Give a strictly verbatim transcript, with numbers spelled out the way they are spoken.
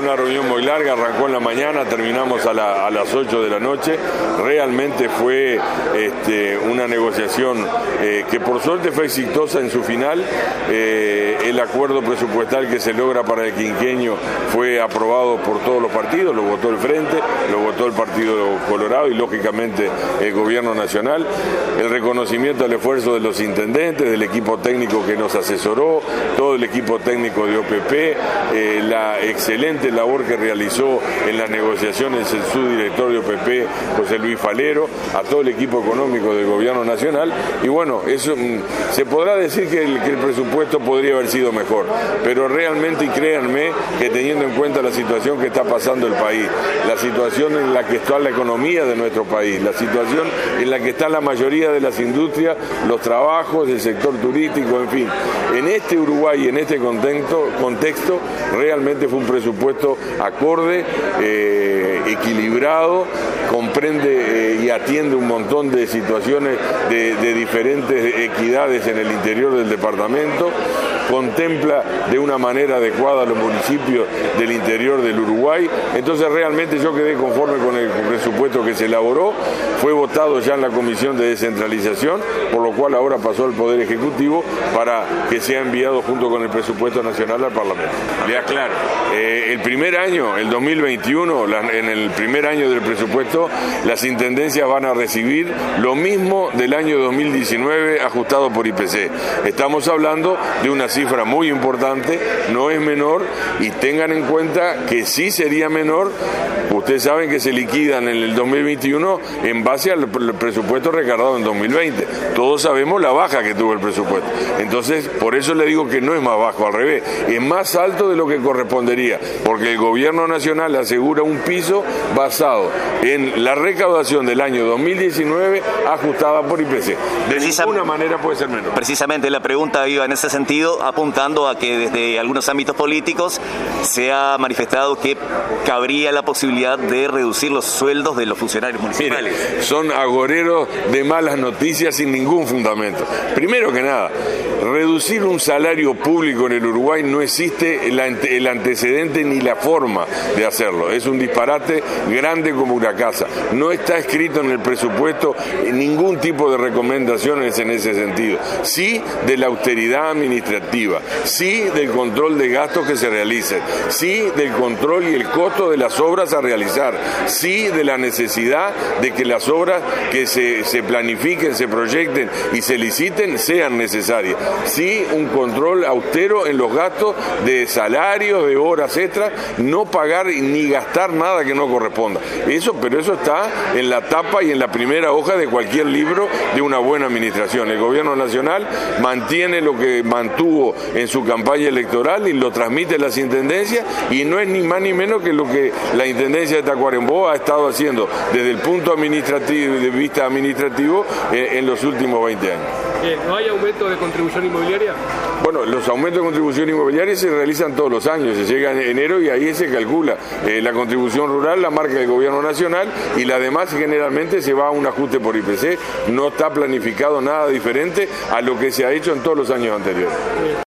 una reunión muy larga, arrancó en la mañana, terminamos a, la, a las ocho de la noche. Realmente fue este, una negociación eh, que por suerte fue exitosa en su final. Eh, el acuerdo presupuestal que se logra para el quinquenio fue aprobado por todos los partidos, lo votó el Frente, lo votó el Partido Colorado y lógicamente el Gobierno Nacional. El reconocimiento al esfuerzo de los intendentes, del equipo técnico que nos asesoró, todo el equipo técnico de O P P, eh, la excelente labor que realizó en las negociaciones el subdirector de O P P, José Luis Falero, a todo el equipo económico del Gobierno Nacional. Y bueno, eso mm, se podrá decir que el, que el presupuesto podría haber sido mejor, pero realmente, y créanme, que teniendo en cuenta la situación que está pasando el país, la situación en la que está la economía de nuestro país, la situación en la que está la mayoría de las industrias, los trabajos, el sector turístico, en fin, en este Uruguay y en este contexto, contexto realmente fue un presupuesto acorde, eh, equilibrado, comprende eh, y atiende un montón de situaciones de, de diferentes equidades en el interior del departamento, contempla de una manera adecuada a los municipios del interior del Uruguay. Entonces realmente yo quedé conforme con el presupuesto que se elaboró, fue votado ya en la Comisión de Descentralización, por lo cual ahora pasó al Poder Ejecutivo para que sea enviado junto con el presupuesto nacional al Parlamento. Le aclaro, eh, el primer año, el dos mil veintiuno, la, en el primer año del presupuesto, las intendencias van a recibir lo mismo del año dos mil diecinueve ajustado por I P C. Estamos hablando de una cifra muy importante, no es menor, y tengan en cuenta que sí sería menor. Ustedes saben que se liquidan en el dos mil veintiuno en base al presupuesto recargado en dos mil veinte. Todos sabemos la baja que tuvo el presupuesto. Entonces, por eso le digo que no es más bajo, al revés, es más alto de lo que correspondería, porque el Gobierno Nacional asegura un piso basado en la recaudación del año dos mil diecinueve ajustada por I P C. De Precisam- ninguna manera puede ser menor. Precisamente la pregunta iba en ese sentido, apuntando a que desde algunos ámbitos políticos se ha manifestado que cabría la posibilidad de reducir los sueldos de los funcionarios municipales. Mire, son agoreros de malas noticias sin ningún fundamento. Primero que nada, reducir un salario público en el Uruguay no existe el, ante, el antecedente ni la forma de hacerlo. Es un disparate grande como una casa. No está escrito en el presupuesto ningún tipo de recomendaciones en ese sentido. Sí de la austeridad administrativa, sí del control de gastos que se realicen, sí del control y el costo de las obras a realizar, sí de la necesidad de que las obras que se, se planifiquen, se proyecten y se liciten sean necesarias, sí un control austero en los gastos de salarios, de horas extras, no pagar ni gastar nada que no corresponda. Eso, pero eso está en la tapa y en la primera hoja de cualquier libro de una buena administración. El Gobierno Nacional mantiene lo que mantuvo en su campaña electoral y lo transmite a las intendencias, y no es ni más ni menos que lo que la intendencia de Tacuarembó ha estado haciendo desde el punto administrativo, de vista administrativo eh, en los últimos veinte años. ¿No hay aumento de contribución inmobiliaria? Bueno, los aumentos de contribución inmobiliaria se realizan todos los años, se llega en enero y ahí se calcula. Eh, la contribución rural la marca el Gobierno Nacional y la demás generalmente se va a un ajuste por I P C, no está planificado nada diferente a lo que se ha hecho en todos los años anteriores.